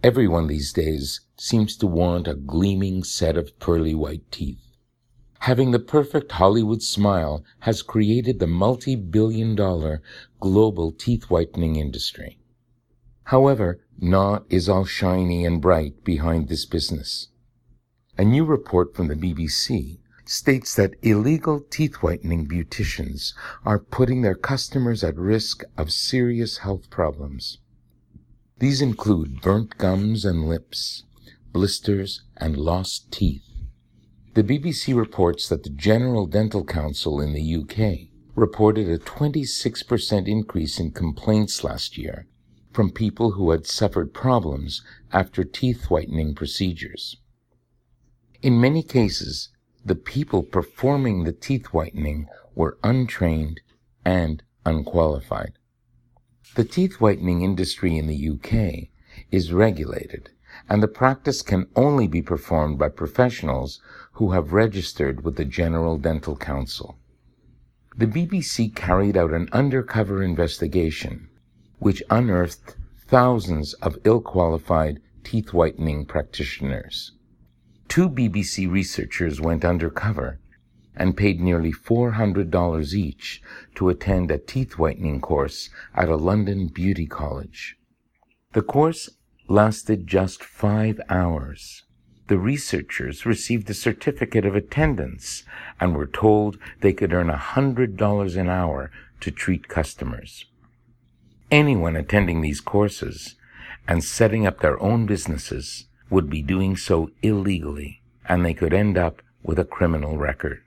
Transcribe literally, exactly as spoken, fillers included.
Everyone these days seems to want a gleaming set of pearly white teeth. Having the perfect Hollywood smile has created the multi-billion dollar global teeth whitening industry. However, not is all shiny and bright behind this business. A new report from the B B C states that illegal teeth whitening beauticians are putting their customers at risk of serious health problems. These include burnt gums and lips, blisters, and lost teeth. The B B C reports that the General Dental Council in the U K reported a twenty-six percent increase in complaints last year from people who had suffered problems after teeth whitening procedures. In many cases, the people performing the teeth whitening were untrained and unqualified. The teeth whitening industry in the U K is regulated, and the practice can only be performed by professionals who have registered with the General Dental Council. The B B C carried out an undercover investigation which unearthed thousands of ill-qualified teeth whitening practitioners. Two B B C researchers went undercover and paid nearly four hundred dollars each to attend a teeth whitening course at a London beauty college. The course lasted just five hours. The researchers received a certificate of attendance and were told they could earn one hundred dollars an hour to treat customers. Anyone attending these courses and setting up their own businesses would be doing so illegally, and they could end up with a criminal record.